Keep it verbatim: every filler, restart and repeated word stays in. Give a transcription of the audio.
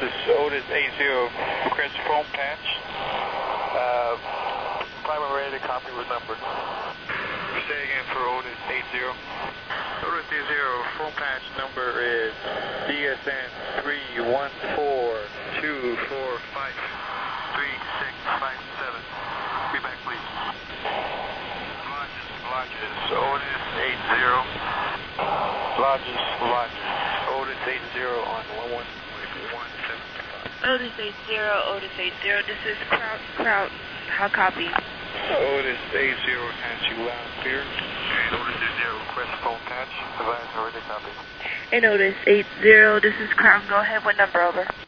This is Otis eight zero, request phone patch. Uh, primary ready to copy with number. Say again for Otis eight zero. Otis eight zero, phone patch number is D S N three one four two four five three six five seven. Be back, please. Lodges, Lodges, Otis eight zero. Lodges, Lodges, Otis eight zero on one one one seven five. Otis eight zero, Otis eight zero, this is Kraut, Kraut, how copy? Otis eight zero, has you loud and clear. And Otis eight zero, request phone patch, advise already copy. And Otis eight zero, this is Kraut, go ahead, what number over?